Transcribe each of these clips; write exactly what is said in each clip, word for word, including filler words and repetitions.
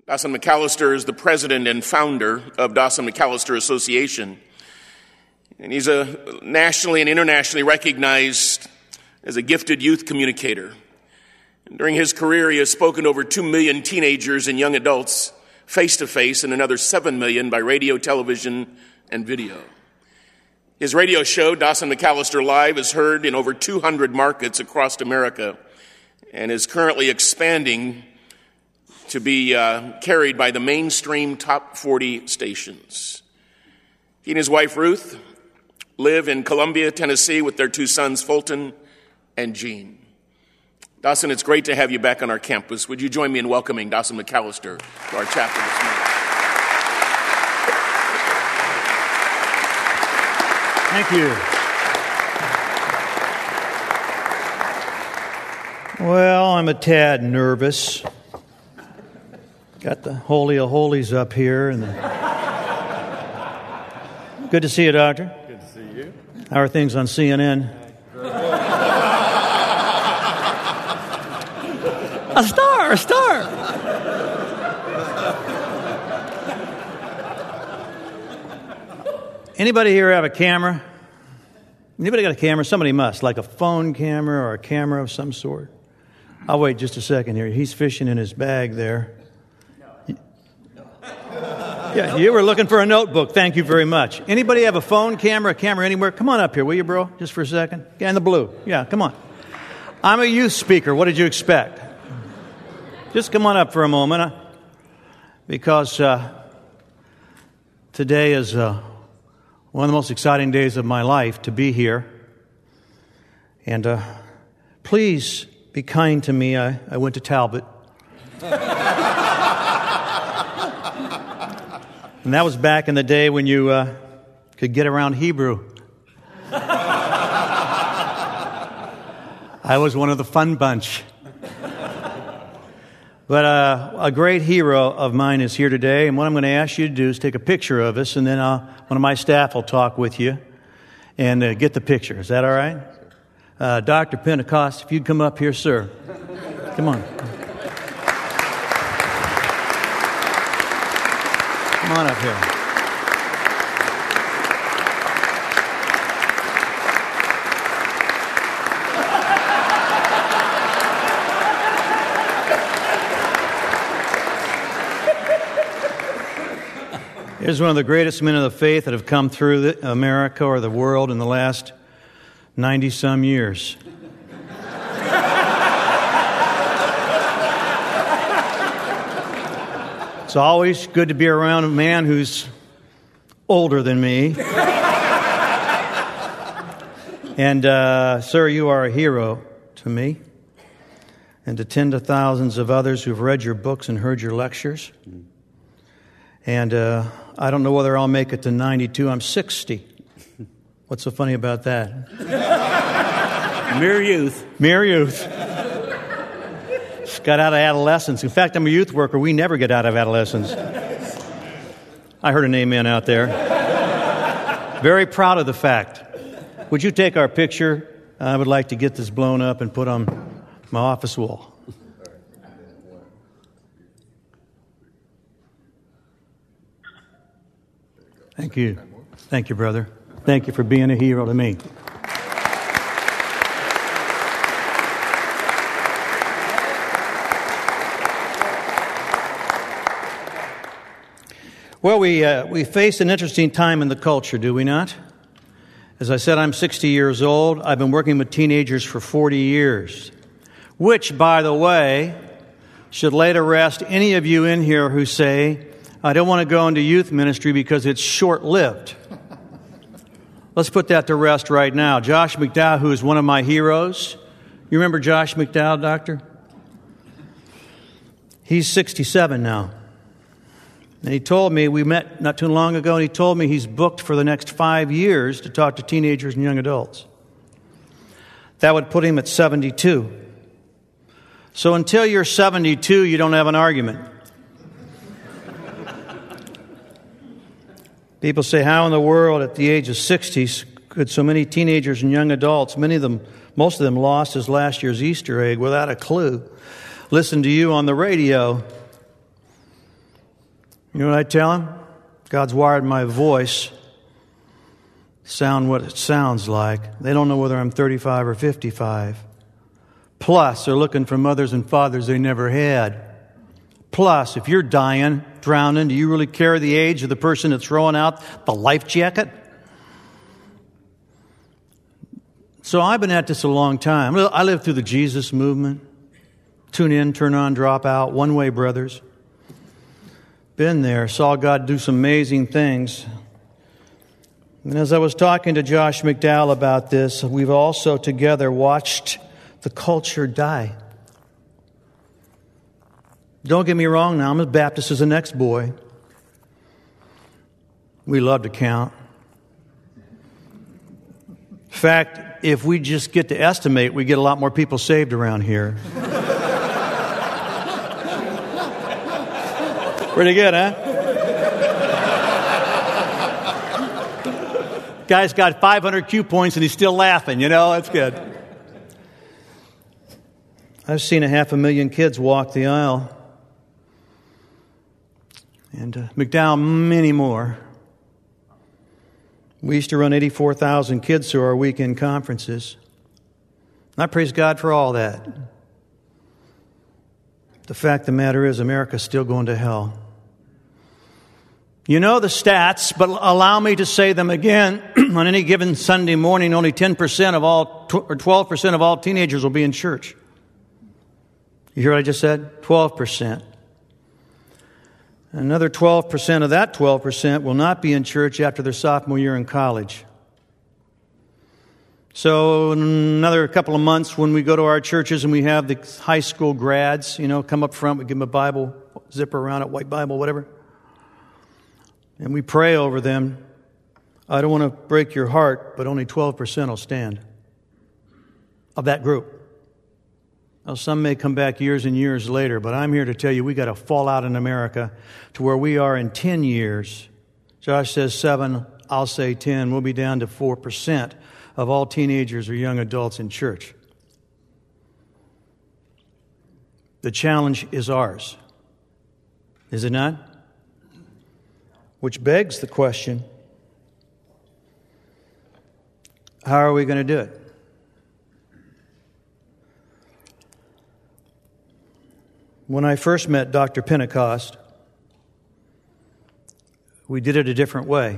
Dawson McAllister is the president and founder of Dawson McAllister Association. And he's a nationally and internationally recognized as a gifted youth communicator. And during his career, he has spoken to over two million teenagers and young adults face-to-face and another seven million by radio, television, and video. His radio show, Dawson McAllister Live, is heard in over two hundred markets across America and is currently expanding to be uh, carried by the mainstream top forty stations. He and his wife, Ruth, live in Columbia, Tennessee, with their two sons, Fulton and Gene. Dawson, it's great to have you back on our campus. Would you join me in welcoming Dawson McAllister to our chapel this morning? Thank you. Well, I'm a tad nervous. Got the Holy of Holies up here. And the... Good to see you, Doctor. Good to see you. How are things on C N N? A star, a star. Anybody here have a camera? Anybody got a camera? Somebody must, like a phone camera or a camera of some sort. I'll wait just a second here. He's fishing in his bag there. Yeah, you were looking for a notebook. Thank you very much. Anybody have a phone camera, a camera anywhere? Come on up here, will you, bro? Just for a second. Yeah, in the blue. Yeah, come on. I'm a youth speaker. What did you expect? Just come on up for a moment, uh, because uh, today is uh, one of the most exciting days of my life to be here. And uh, please be kind to me. I, I went to Talbot. And that was back in the day when you uh, could get around Hebrew. I was one of the fun bunch. But uh, a great hero of mine is here today, and what I'm going to ask you to do is take a picture of us, and then I'll, one of my staff will talk with you and uh, get the picture. Is that all right? Uh, Doctor Pentecost, if you'd come up here, sir. Come on. Come on up here. Here's one of the greatest men of the faith that have come through the, America or the world in the last ninety-some years. It's always good to be around a man who's older than me. And, uh, sir, you are a hero to me and to tens of thousands of others who've read your books and heard your lectures. And uh, I don't know whether I'll make it to ninety-two. I'm sixty. What's so funny about that? Mere youth. Mere youth. Just got out of adolescence. In fact, I'm a youth worker. We never get out of adolescence. I heard an amen out there. Very proud of the fact. Would you take our picture? I would like to get this blown up and put on my office wall. Thank you. Thank you, brother. Thank you for being a hero to me. Well, we uh, we face an interesting time in the culture, do we not? As I said, I'm sixty years old. I've been working with teenagers for forty years, which, by the way, should lay to rest any of you in here who say, I don't want to go into youth ministry because it's short-lived. Let's put that to rest right now. Josh McDowell, who is one of my heroes. You remember Josh McDowell, Doctor? He's sixty-seven now. And he told me, we met not too long ago, and he told me he's booked for the next five years to talk to teenagers and young adults. That would put him at seventy-two. So until you're seventy-two, you don't have an argument. People say, how in the world at the age of sixty could so many teenagers and young adults, many of them, most of them lost as last year's Easter egg without a clue, listen to you on the radio? You know what I tell them? God's wired my voice sound what it sounds like. They don't know whether I'm thirty-five or fifty-five. Plus, they're looking for mothers and fathers they never had. Plus, if you're dying, drowning, do you really care the age of the person that's throwing out the life jacket? So I've been at this a long time. I lived through the Jesus movement. Tune in, turn on, drop out. One way, brothers. Been there. Saw God do some amazing things. And as I was talking to Josh McDowell about this, we've also together watched the culture die. Don't get me wrong now, I'm as Baptist as the next boy. We love to count. In fact, if we just get to estimate, we get a lot more people saved around here. Pretty good, huh? Guy's got five hundred Q points and he's still laughing, you know, that's good. I've seen a half a million kids walk the aisle. And uh, McDowell, many more. We used to run eighty-four thousand kids through our weekend conferences. And I praise God for all that. The fact of the matter is, America's still going to hell. You know the stats, but allow me to say them again. On any given Sunday morning, only ten percent of all, or twelve percent of all teenagers will be in church. You hear what I just said? twelve percent. Another twelve percent of that twelve percent will not be in church after their sophomore year in college. So another couple of months when we go to our churches and we have the high school grads, you know, come up front, we give them a Bible, zipper around it, white Bible, whatever. And we pray over them. I don't want to break your heart, but only twelve percent will stand of that group. Now, some may come back years and years later, but I'm here to tell you we got to fall out in America to where we are in ten years. Josh says seven, I'll say ten. We'll be down to four percent of all teenagers or young adults in church. The challenge is ours. Is it not? Which begs the question, how are we going to do it? When I first met Doctor Pentecost, we did it a different way.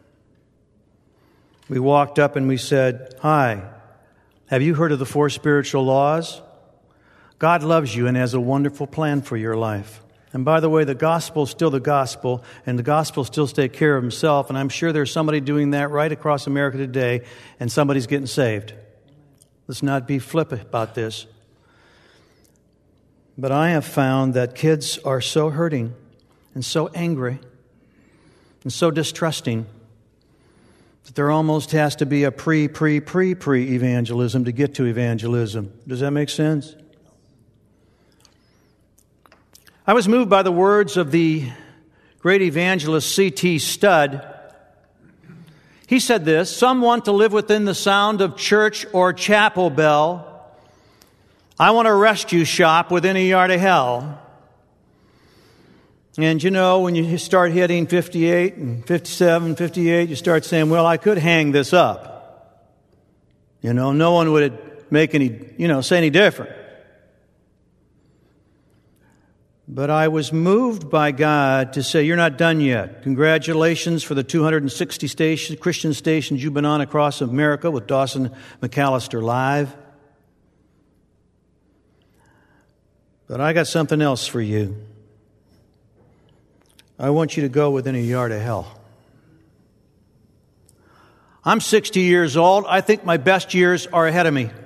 We walked up and we said, "Hi, have you heard of the four spiritual laws? God loves you and has a wonderful plan for your life. And by the way, the gospel is still the gospel, and the gospel still takes care of himself, and I'm sure there's somebody doing that right across America today, and somebody's getting saved. Let's not be flippant about this. But I have found that kids are so hurting and so angry and so distrusting that there almost has to be a pre, pre, pre, pre evangelism to get to evangelism. Does that make sense? I was moved by the words of the great evangelist C T Studd. He said this: "Some want to live within the sound of church or chapel bell. I want a rescue shop within a yard of hell." And you know, when you start hitting fifty-eight and fifty-seven, fifty-eight, you start saying, well, I could hang this up. You know, no one would make any, you know, say any different. But I was moved by God to say, you're not done yet. Congratulations for the two hundred sixty station, Christian stations you've been on across America with Dawson McAllister Live. But I got something else for you. I want you to go within a yard of hell. I'm sixty years old. I think my best years are ahead of me.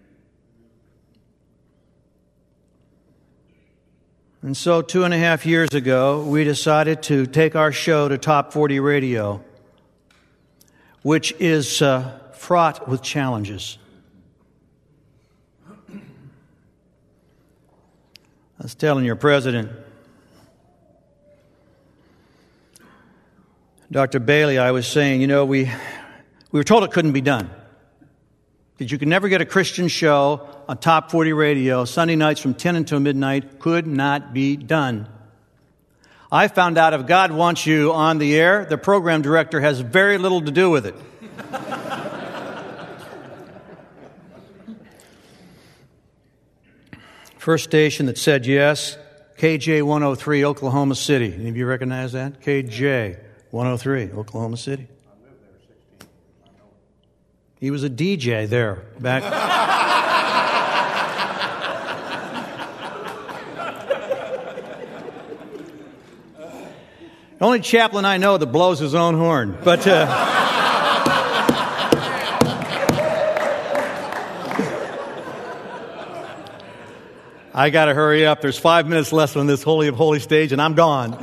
And so two and a half years ago, we decided to take our show to Top forty Radio, which is uh, fraught with challenges. I was telling your president, Doctor Bailey, I was saying, you know, we we were told it couldn't be done. That you could never get a Christian show on Top forty Radio, Sunday nights from ten until midnight, could not be done. I found out if God wants you on the air, the program director has very little to do with it. First station that said yes, K J one oh three, Oklahoma City. Any of you recognize that? K J one oh three, Oklahoma City. He was a D J there back. The only chaplain I know that blows his own horn. But uh, I got to hurry up. There's five minutes left on this Holy of Holy stage, and I'm gone.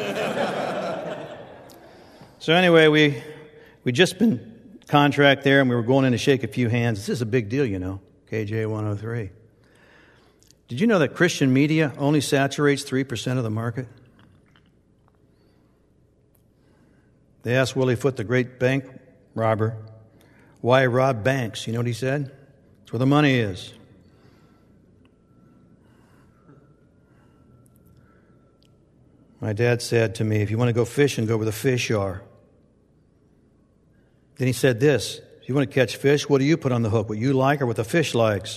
So anyway, we we just been contract there, and we were going in to shake a few hands. This is a big deal, you know, K J one oh three. Did you know that Christian media only saturates three percent of the market? They asked Willie Foote, the great bank robber, why he robbed banks. You know what he said? It's where the money is. My dad said to me, if you want to go fishing, go where the fish are. Then he said this, if you want to catch fish, what do you put on the hook? What you like or what the fish likes?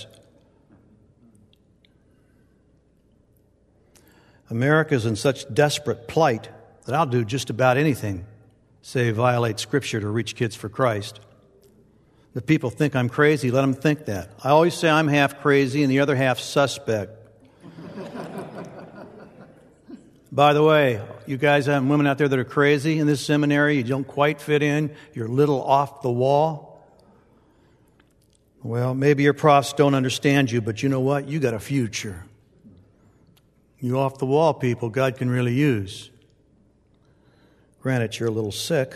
America's in such desperate plight that I'll do just about anything, say violate Scripture to reach kids for Christ. If people think I'm crazy, let them think that. I always say I'm half crazy and the other half suspect. By the way, you guys have women out there that are crazy in this seminary. You don't quite fit in. You're a little off the wall. Well, maybe your profs don't understand you, but you know what? You got a future. You off the wall people God can really use. Granted, you're a little sick.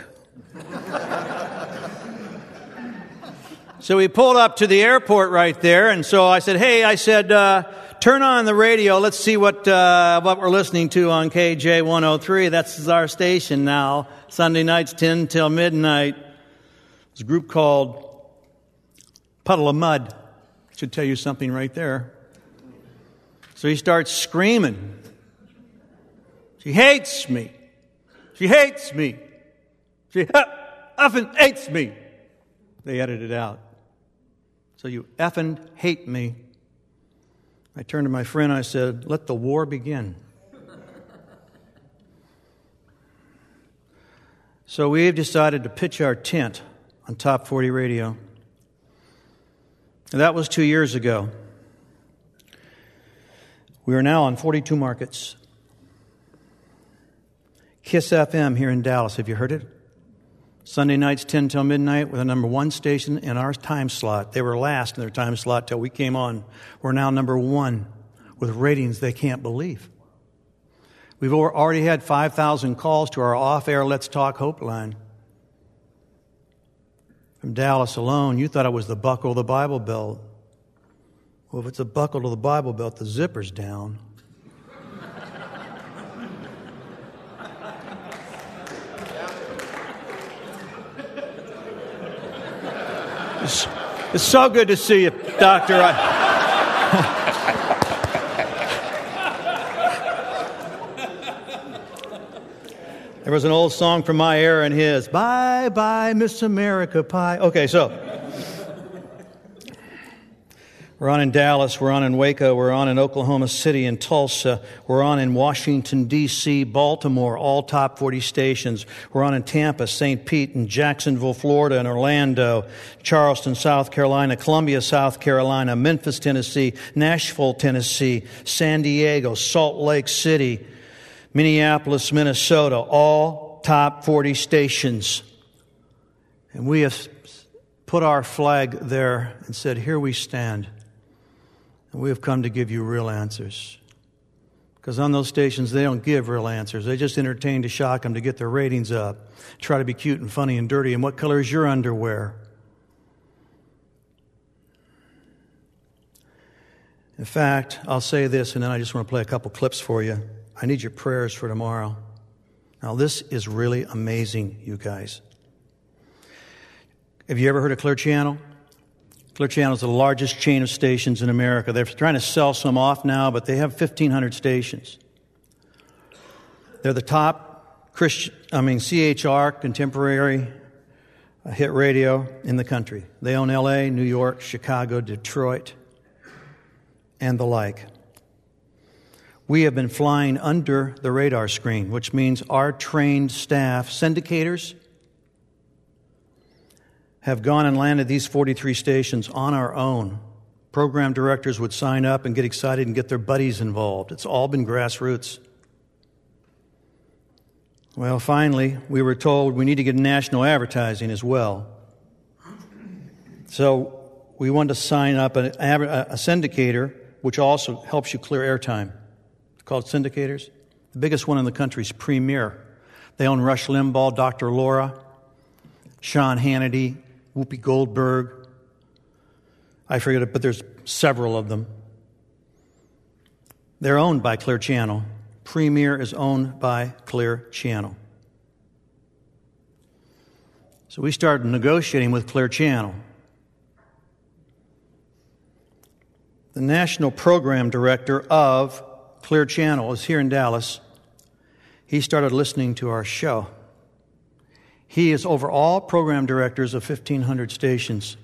So we pulled up to the airport right there, and so I said, hey, I said, uh, turn on the radio. Let's see what uh, what we're listening to on K J one oh three. That's our station now, Sunday nights, ten till midnight. There's a group called Puddle of Mud. Should tell you something right there. So he starts screaming. She hates me. She hates me. She effing hates me. They edited it out. So you effing hate me. I turned to my friend and I said, let the war begin. So we've decided to pitch our tent on Top forty Radio. And that was two years ago. We are now on forty-two markets. Kiss F M here in Dallas. Have you heard it? Sunday nights, ten till midnight, with a number one station in our time slot. They were last in their time slot till we came on. We're now number one with ratings they can't believe. We've already had five thousand calls to our off-air Let's Talk Hope line. From Dallas alone, you thought it was the buckle of the Bible Belt. Well, if it's a buckle to the Bible Belt, the zipper's down. It's, it's so good to see you, Doctor. I, there was an old song from my era and his. Bye, bye, Miss America Pie. Okay, so we're on in Dallas, we're on in Waco, we're on in Oklahoma City and Tulsa, we're on in Washington, D C, Baltimore, all top forty stations. We're on in Tampa, Saint Pete, and Jacksonville, Florida, and Orlando, Charleston, South Carolina, Columbia, South Carolina, Memphis, Tennessee, Nashville, Tennessee, San Diego, Salt Lake City, Minneapolis, Minnesota, all top forty stations. And we have put our flag there and said, here we stand. And we have come to give you real answers. Because on those stations, they don't give real answers. They just entertain to shock them to get their ratings up. Try to be cute and funny and dirty. And what color is your underwear? In fact, I'll say this, and then I just want to play a couple clips for you. I need your prayers for tomorrow. Now, this is really amazing, you guys. Have you ever heard of Clear Channel? Clear Channel is the largest chain of stations in America. They're trying to sell some off now, but they have fifteen hundred stations. They're the top Christian, I mean C H R, contemporary uh, hit radio in the country. They own L A, New York, Chicago, Detroit, and the like. We have been flying under the radar screen, which means our trained staff, syndicators, have gone and landed these forty-three stations on our own. Program directors would sign up and get excited and get their buddies involved. It's all been grassroots. Well, finally, we were told we need to get national advertising as well. So we wanted to sign up a, a syndicator, which also helps you clear airtime. It's called syndicators. The biggest one in the country is Premier. They own Rush Limbaugh, Doctor Laura, Sean Hannity, Whoopi Goldberg. I forget it, but there's several of them. They're owned by Clear Channel. Premier is owned by Clear Channel. So we started negotiating with Clear Channel. The national program director of Clear Channel is here in Dallas. He started listening to our show. He is over all program directors of fifteen hundred stations.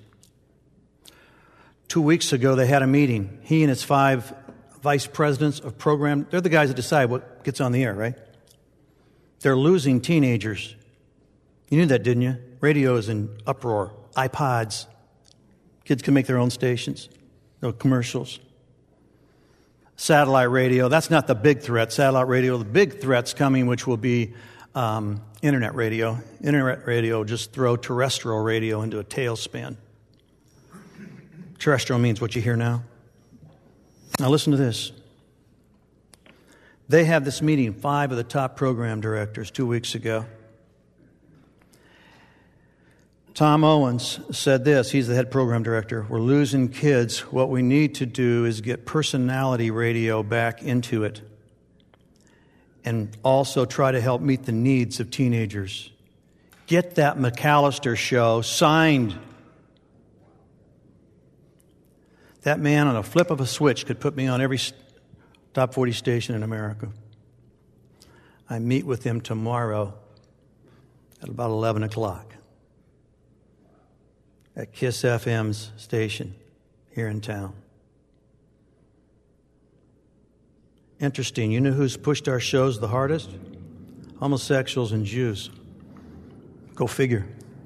Two weeks ago, they had a meeting. He and his five vice presidents of program, they're the guys that decide what gets on the air, right? They're losing teenagers. You knew that, didn't you? Radio is in uproar. iPods. Kids can make their own stations. No commercials. Satellite radio, that's not the big threat. Satellite radio, the big threat's coming, which will be um, internet radio. Internet radio will just throw terrestrial radio into a tailspin. Terrestrial means what you hear now. Now listen to this. They had this meeting, five of the top program directors, two weeks ago. Tom Owens said this. He's the head program director. We're losing kids. What we need to do is get personality radio back into it and also try to help meet the needs of teenagers. Get that McAllister show signed. That man, on a flip of a switch, could put me on every top forty station in America. I meet with him tomorrow at about eleven o'clock at KISS F M's station here in town. Interesting. You know who's pushed our shows the hardest? Homosexuals and Jews. Go figure.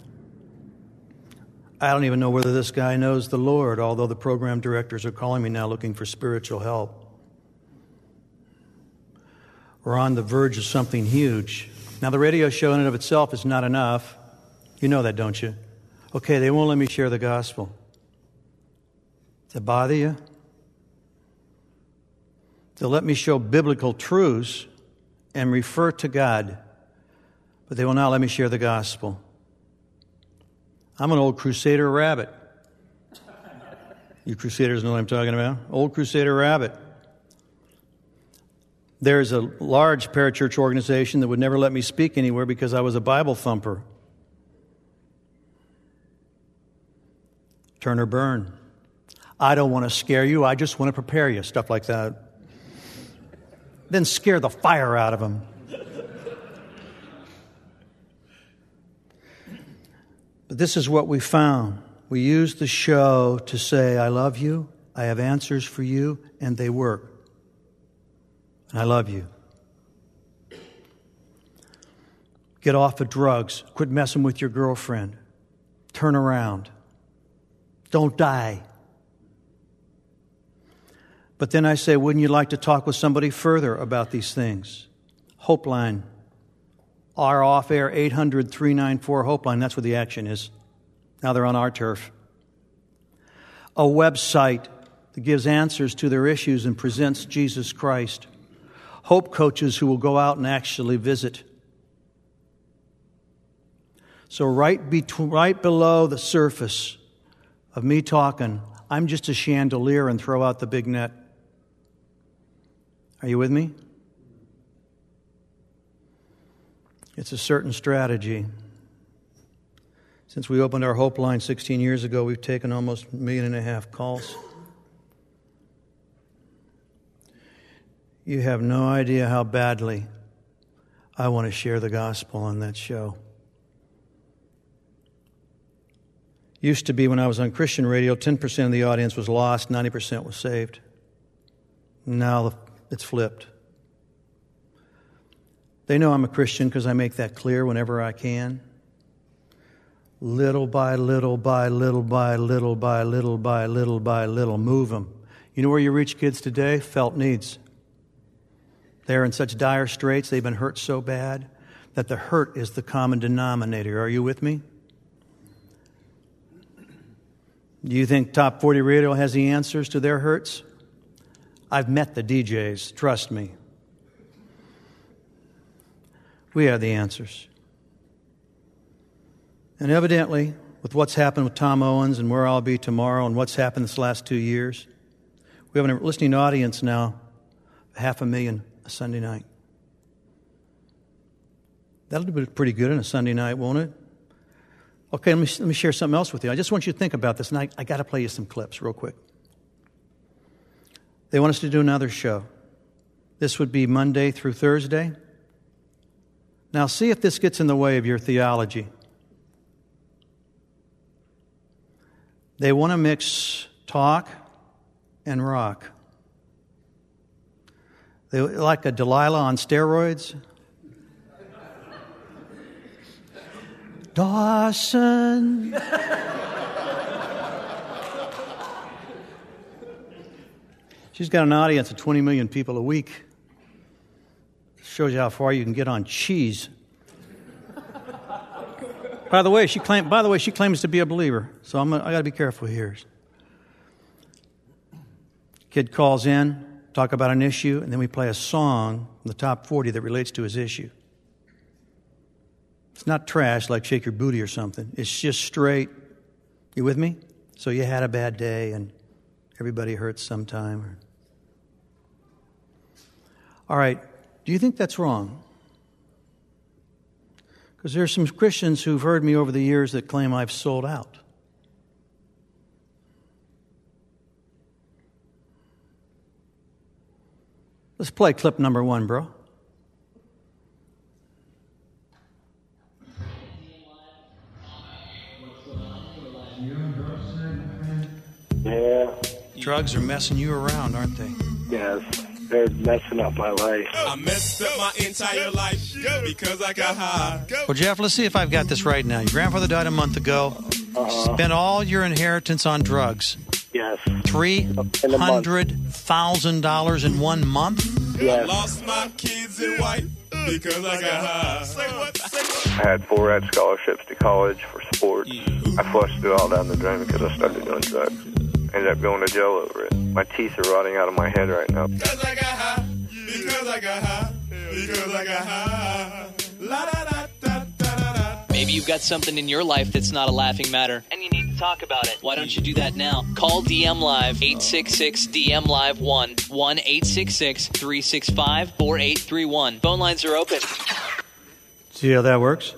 I don't even know whether this guy knows the Lord, although the program directors are calling me now looking for spiritual help. We're on the verge of something huge. Now, the radio show in and of itself is not enough. You know that, don't you? Okay, they won't let me share the gospel. Does that bother you? They'll let me show biblical truths and refer to God, but they will not let me share the gospel. I'm an old Crusader rabbit. You Crusaders know what I'm talking about? Old Crusader rabbit. There's a large parachurch organization that would never let me speak anywhere because I was a Bible thumper. Turn or burn. I don't want to scare you. I just want to prepare you. Stuff like that. Then scare the fire out of them. But this is what we found. We use the show to say, I love you, I have answers for you, and they work. And I love you. Get off of drugs. Quit messing with your girlfriend. Turn around. Don't die. But then I say, wouldn't you like to talk with somebody further about these things? Hope Line. Our off-air eight hundred, three nine four Hope Line. That's where the action is. Now they're on our turf. A website that gives answers to their issues and presents Jesus Christ. Hope coaches who will go out and actually visit. So right, be- right below the surface of me talking, I'm just a chandelier and throw out the big net. Are you with me? It's a certain strategy. Since we opened our Hope Line sixteen years ago, we've taken almost a million and a half calls. You have no idea how badly I want to share the gospel on that show. Used to be when I was on Christian radio, ten percent of the audience was lost, ninety percent was saved. Now it's flipped. They know I'm a Christian because I make that clear whenever I can. Little by little by little by little by little by little by little, move them. You know where you reach kids today? Felt needs. They're in such dire straits, they've been hurt so bad that the hurt is the common denominator. Are you with me? Do you think Top forty Radio has the answers to their hurts? I've met the D Js, trust me. We have the answers. And evidently, with what's happened with Tom Owens and where I'll be tomorrow and what's happened this last two years, we have a listening audience now, half a million a Sunday night. That'll be pretty good on a Sunday night, won't it? Okay, let me, let me share something else with you. I just want you to think about this, and I, I got to play you some clips real quick. They want us to do another show. This would be Monday through Thursday. Now, see if this gets in the way of your theology. They want to mix talk and rock. They like a Delilah on steroids. Dawson. She's got an audience of twenty million people a week. Shows you how far you can get on cheese. By the way, she claim, by the way, she claims to be a believer, so I'm I got to be careful here. Kid calls in, talk about an issue, and then we play a song from the top forty that relates to his issue. It's not trash like Shake Your Booty or something. It's just straight. You with me? So you had a bad day, and everybody hurts sometime. All right. Do you think that's wrong? Because there are some Christians who've heard me over the years that claim I've sold out. Let's play clip number one, bro. Yeah. Drugs are messing you around, aren't they? Yes. They're messing up my life. I messed up my entire life because I got high. Well, Jeff, let's see if I've got this right now. Your grandfather died a month ago. Uh-huh. Spent all your inheritance on drugs. Yes. Three hundred thousand dollars in one month? Yes. I lost my kids and wife because I got high. Say what? Say what? I had four rad scholarships to college for sports. I flushed it all down the drain because I started doing drugs. Ended up going to jail over it. My teeth are rotting out of my head right now. Because I got high. Because I got high. Because I got high. La da da da da da. Maybe you've got something in your life that's not a laughing matter, and you need to talk about it. Why don't you do that now? Call D M Live, eight six six D M Live one, one eight six six three six five four eight three one. Phone lines are open. See how that works?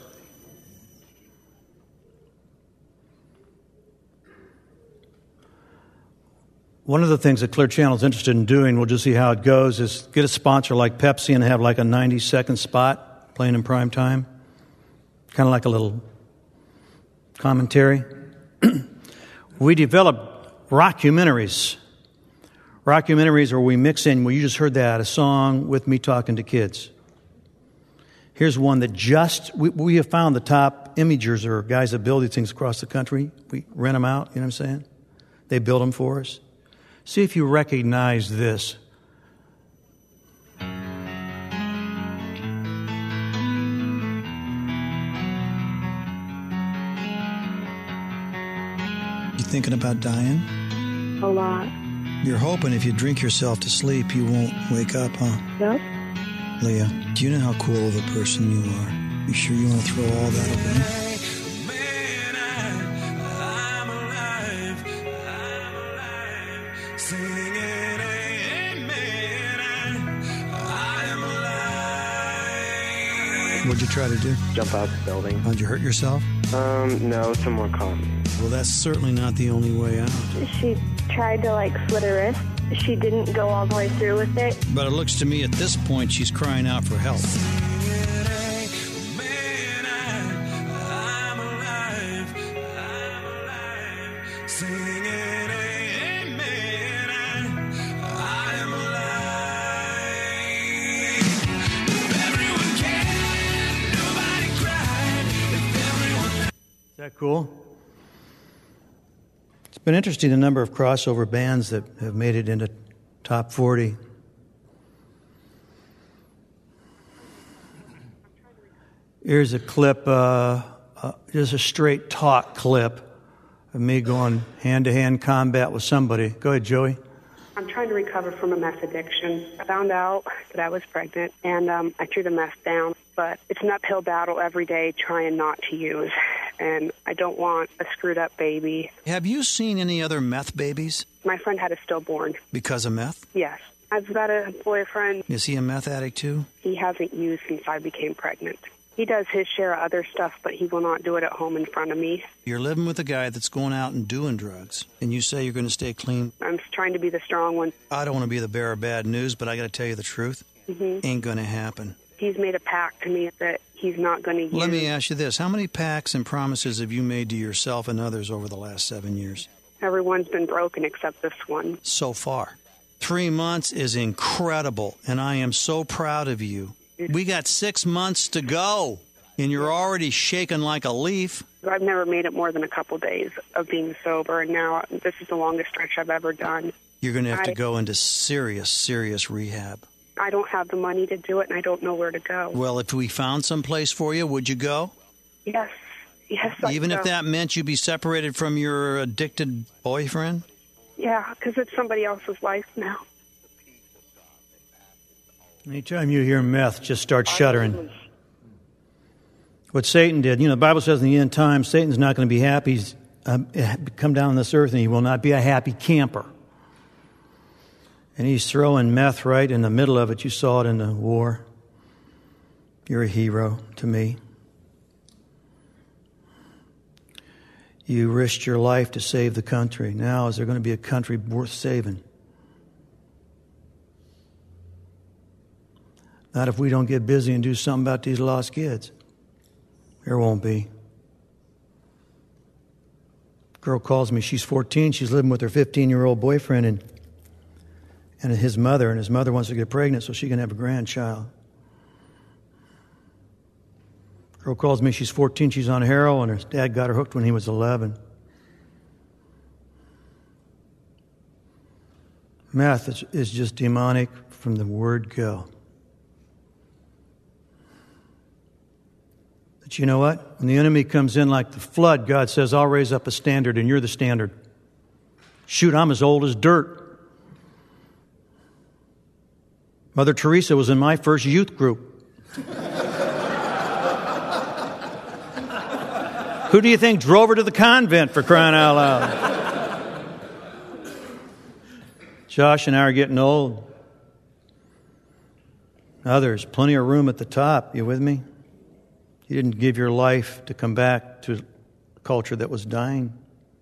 One of the things that Clear Channel is interested in doing, we'll just see how it goes, is get a sponsor like Pepsi and have like a ninety-second spot playing in prime time. Kind of like a little commentary. We develop rockumentaries. Rockumentaries where we mix in, well, you just heard that, a song with me talking to kids. Here's one that just, we, we have found the top imagers or guys that build these things across the country. We rent them out, you know what I'm saying? They build them for us. See if you recognize this. You thinking about dying? A lot. You're hoping if you drink yourself to sleep, you won't wake up, huh? Yep. Leah, do you know how cool of a person you are? You sure you want to throw all that away? What'd you try to do? Jump out the building. How'd you hurt yourself? Um, no, someone caught me. Well, that's certainly not the only way out. She tried to, like, slit her wrist. She didn't go all the way through with it. But it looks to me at this point she's crying out for help. that cool? It's been interesting the number of crossover bands that have made it into top forty. Here's a clip, uh, uh, just a straight talk clip of me going hand-to-hand combat with somebody. Go ahead, Joey. I'm trying to recover from a meth addiction. I found out that I was pregnant, and um, I threw the meth down. But it's an uphill battle every day trying not to use, and I don't want a screwed-up baby. Have you seen any other meth babies? My friend had a stillborn. Because of meth? Yes. I've got a boyfriend. Is he a meth addict, too? He hasn't used since I became pregnant. He does his share of other stuff, but he will not do it at home in front of me. You're living with a guy that's going out and doing drugs, and you say you're going to stay clean. I'm trying to be the strong one. I don't want to be the bearer of bad news, but I got to tell you the truth. Mm-hmm. Ain't going to happen. He's made a pact to me that he's not going to use. Let me ask you this. How many pacts and promises have you made to yourself and others over the last seven years? Everyone's been broken except this one. So far. Three months is incredible, and I am so proud of you. We got six months to go, and you're already shaking like a leaf. I've never made it more than a couple days of being sober, and now this is the longest stretch I've ever done. You're going to have I, to go into serious, serious rehab. I don't have the money to do it, and I don't know where to go. Well, if we found some place for you, would you go? Yes. Yes, I Even go. if that meant you'd be separated from your addicted boyfriend? Yeah, because it's somebody else's life now. Anytime you hear meth, just start shuddering. What Satan did, you know, the Bible says in the end times, Satan's not going to be happy. He's um, come down on this earth, and he will not be a happy camper. And he's throwing meth right in the middle of it. You saw it in the war. You're a hero to me. You risked your life to save the country. Now, is there going to be a country worth saving? Not if we don't get busy and do something about these lost kids. There won't be. Girl calls me. She's fourteen. She's living with her fifteen-year-old boyfriend and and his mother. And his mother wants to get pregnant so she can have a grandchild. Girl calls me. She's fourteen. She's on heroin. Her dad got her hooked when he was eleven. Meth is, is just demonic from the word go. But you know what? When the enemy comes in like the flood, God says, I'll raise up a standard, and you're the standard. Shoot, I'm as old as dirt. Mother Teresa was in my first youth group. Who do you think drove her to the convent, for crying out loud? Josh and I are getting old. Others, plenty of room at the top. You with me? You didn't give your life to come back to a culture that was dying.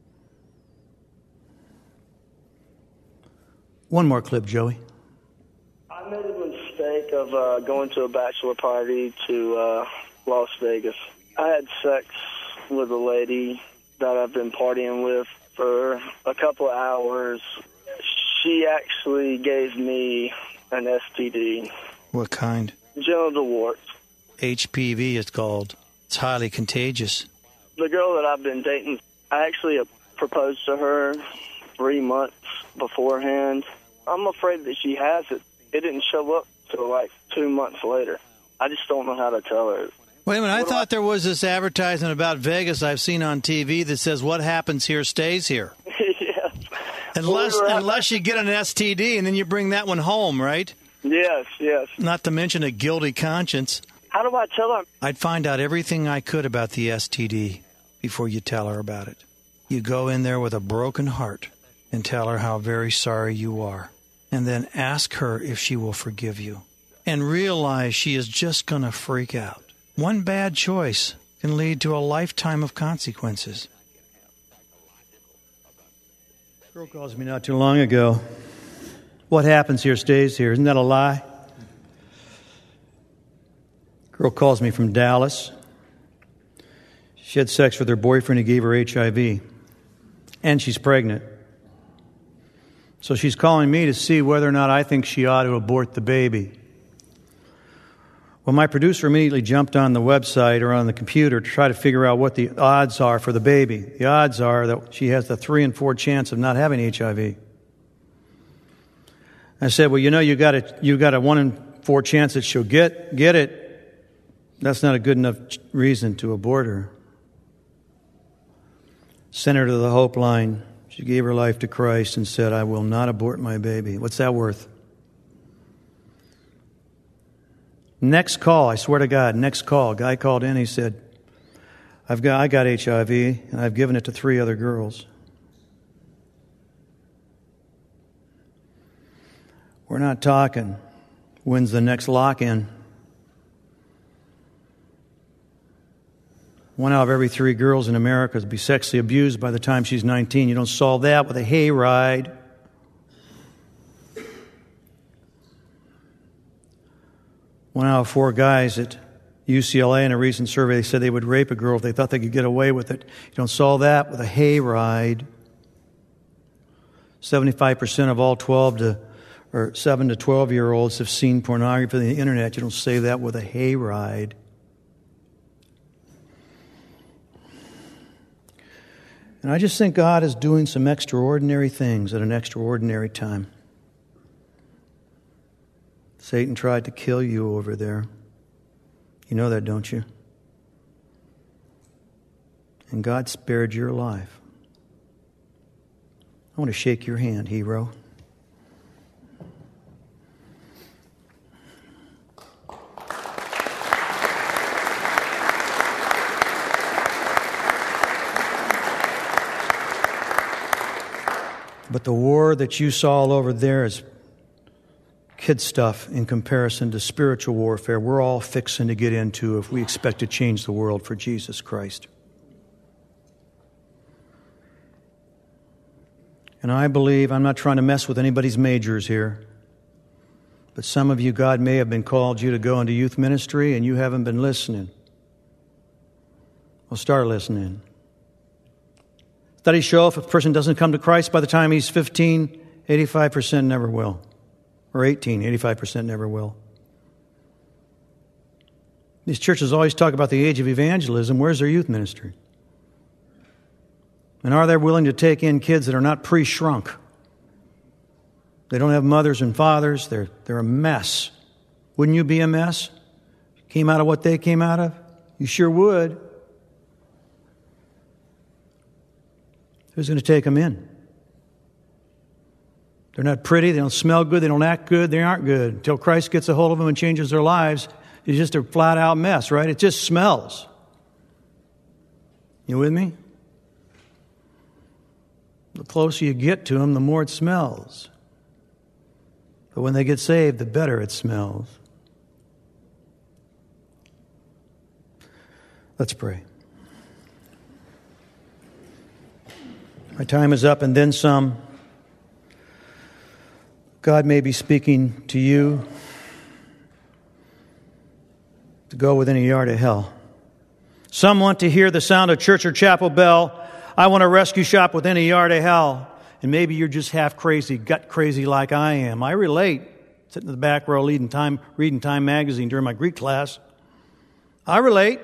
One more clip, Joey. I made a mistake of uh, going to a bachelor party to uh, Las Vegas. I had sex with a lady that I've been partying with for a couple of hours. She actually gave me an S T D. What kind? Genital warts. H P V it's called. It's highly contagious. The girl that I've been dating, I actually proposed to her three months beforehand. I'm afraid that she has it. It didn't show up till like two months later. I just don't know how to tell her. Wait a minute, I thought I... there was this advertisement about Vegas I've seen on T V that says what happens here stays here. Yes. Unless, we unless you get an S T D and then you bring that one home, right? Yes, yes. Not to mention a guilty conscience. How do I tell her? I'd find out everything I could about the S T D before you tell her about it. You go in there with a broken heart and tell her how very sorry you are. And then ask her if she will forgive you. And realize she is just going to freak out. One bad choice can lead to a lifetime of consequences. A girl calls me not too long ago. What happens here stays here. Isn't that a lie? Girl calls me from Dallas. She had sex with her boyfriend who gave her H I V. And she's pregnant. So she's calling me to see whether or not I think she ought to abort the baby. Well, my producer immediately jumped on the website or on the computer to try to figure out what the odds are for the baby. The odds are that she has the three and four chance of not having H I V. I said, well, you know, you got a you got a one in four chance that she'll get get it. That's not a good enough reason to abort her. Sent her to the Hope Line. She gave her life to Christ and said, I will not abort my baby. What's that worth? Next call, I swear to God, next call. Guy called in, he said, I've got I got H I V and I've given it to three other girls. We're not talking, when's the next lock-in? One out of every three girls in America will be sexually abused by the time she's nineteen. You don't solve that with a hayride. One out of four guys at U C L A in a recent survey, they said they would rape a girl if they thought they could get away with it. You don't solve that with a hayride. seventy-five percent of all twelve to or seven to twelve-year-olds have seen pornography on the internet. You don't save that with a hayride. And I just think God is doing some extraordinary things at an extraordinary time. Satan tried to kill you over there. You know that, don't you? And God spared your life. I want to shake your hand, hero. But the war that you saw all over there is kid stuff in comparison to spiritual warfare we're all fixing to get into if we expect to change the world for Jesus Christ. And I believe, I'm not trying to mess with anybody's majors here, but some of you, God may have been called you to go into youth ministry and you haven't been listening. Well, start listening. Studies show if a person doesn't come to Christ by the time he's fifteen, eighty-five percent never will. Or eighteen, eighty-five percent never will. These churches always talk about the age of evangelism. Where's their youth ministry? And are they willing to take in kids that are not pre-shrunk? They don't have mothers and fathers. They're, they're a mess. Wouldn't you be a mess? Came out of what they came out of? You sure would. Who's going to take them in? They're not pretty, they don't smell good, they don't act good, they aren't good. Until Christ gets a hold of them and changes their lives, it's just a flat-out mess, right? It just smells. You with me? The closer you get to them, the more it smells. But when they get saved, the better it smells. Let's pray. My time is up and then some. God may be speaking to you to go within a yard of hell. Some want to hear the sound of church or chapel bell. I want to rescue shop within a yard of hell. And maybe you're just half crazy, gut crazy like I am. I relate. Sitting in the back row reading Time, reading Time magazine during my Greek class. I relate.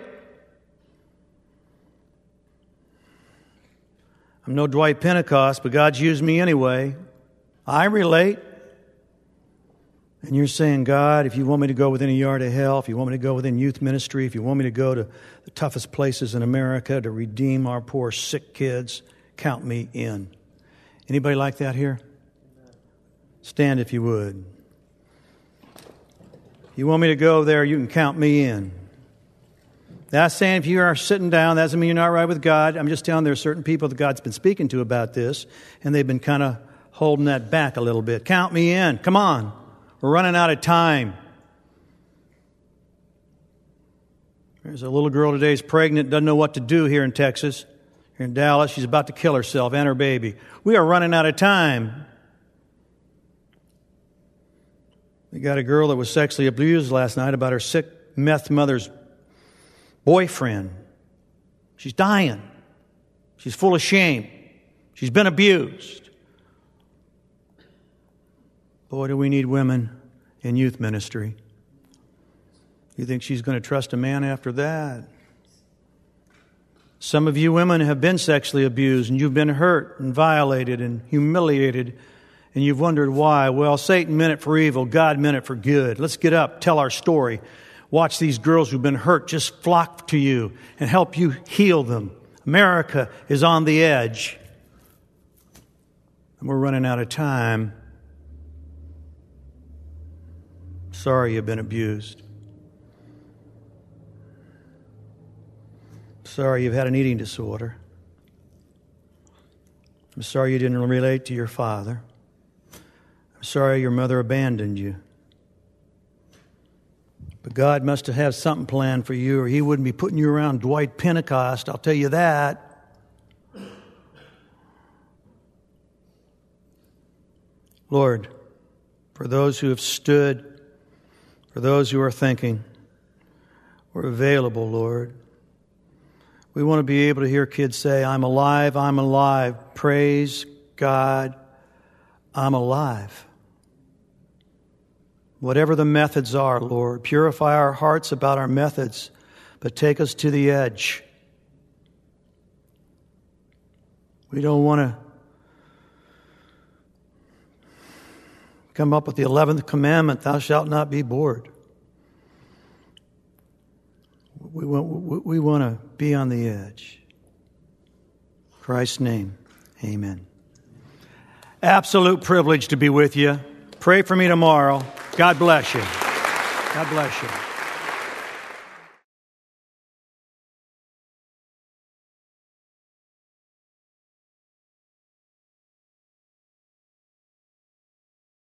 I'm no Dwight Pentecost, but God's used me anyway. I relate. And you're saying, God, if you want me to go within a yard of hell, if you want me to go within youth ministry, if you want me to go to the toughest places in America to redeem our poor sick kids, count me in. Anybody like that here? Stand if you would. If you want me to go there, you can count me in. That's saying if you are sitting down, that doesn't mean you're not right with God. I'm just telling there are certain people that God's been speaking to about this, and they've been kind of holding that back a little bit. Count me in. Come on. We're running out of time. There's a little girl today who's pregnant, doesn't know what to do here in Texas, here in Dallas. She's about to kill herself and her baby. We are running out of time. We got a girl that was sexually abused last night about her sick meth mother's boyfriend. She's dying. She's full of shame. She's been abused. Boy, do we need women in youth ministry. You think she's going to trust a man after that? Some of you women have been sexually abused, and you've been hurt and violated and humiliated, and you've wondered why. Well, Satan meant it for evil. God meant it for good. Let's get up, tell our story. Watch these girls who've been hurt just flock to you and help you heal them. America is on the edge. And we're running out of time. Sorry you've been abused. Sorry you've had an eating disorder. I'm sorry you didn't relate to your father. I'm sorry your mother abandoned you. But God must have had something planned for you, or He wouldn't be putting you around Dwight Pentecost, I'll tell you that. Lord, for those who have stood, for those who are thinking, we're available, Lord. We want to be able to hear kids say, I'm alive, I'm alive. Praise God, I'm alive. Whatever the methods are, Lord, purify our hearts about our methods, but take us to the edge. We don't want to come up with the eleventh commandment, thou shalt not be bored. We want, we want to be on the edge. In Christ's name, amen. Absolute privilege to be with you. Pray for me tomorrow. God bless you. God bless you.